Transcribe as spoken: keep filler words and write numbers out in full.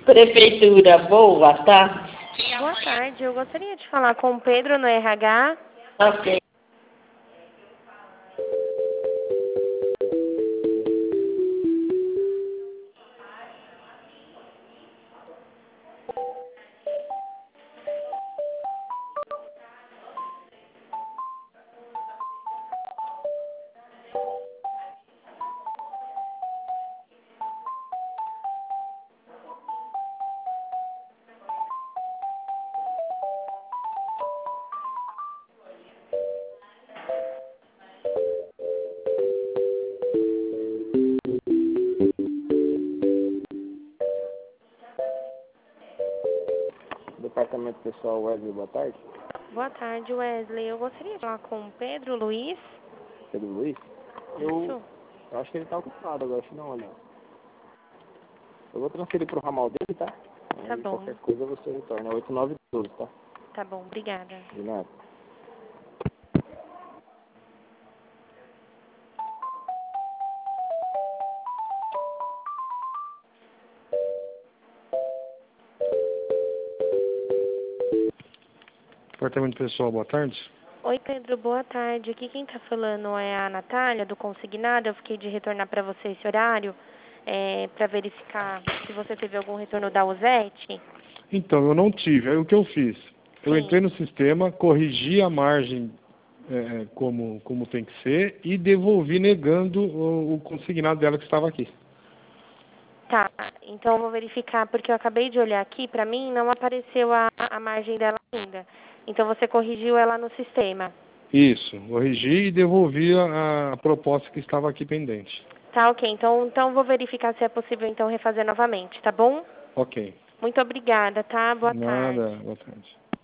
Prefeitura, boa, tá? Boa tarde, eu gostaria de falar com o Pedro no R H. Ok. Departamento Pessoal Wesley, boa tarde. Boa tarde, Wesley. Eu gostaria de falar com o Pedro Luiz. Pedro Luiz? Eu, Isso. eu acho que ele tá ocupado agora, deixa eu dar uma olhada. Eu vou transferir pro ramal dele, tá? Tá Aí bom. qualquer coisa você retorna. É oito nove um dois, tá? Tá bom, obrigada. De nada. Departamento Pessoal, boa tarde. Oi, Pedro, boa tarde. Aqui quem tá falando é a Natália, do Consignado. Eu fiquei de retornar para você esse horário, é, para verificar se você teve algum retorno da Uzete. Então, eu não tive. Aí o que eu fiz? Eu Sim. entrei no sistema, corrigi a margem é, como, como tem que ser e devolvi negando o, o consignado dela que estava aqui. Tá, então eu vou verificar, porque eu acabei de olhar aqui, para mim não apareceu a, a margem dela ainda. Então você corrigiu ela no sistema. Isso, corrigi e devolvi a, a proposta que estava aqui pendente. Tá, ok. Então, então vou verificar se é possível então refazer novamente, tá bom? Ok. Muito obrigada, tá? Boa Nada, tarde. boa tarde.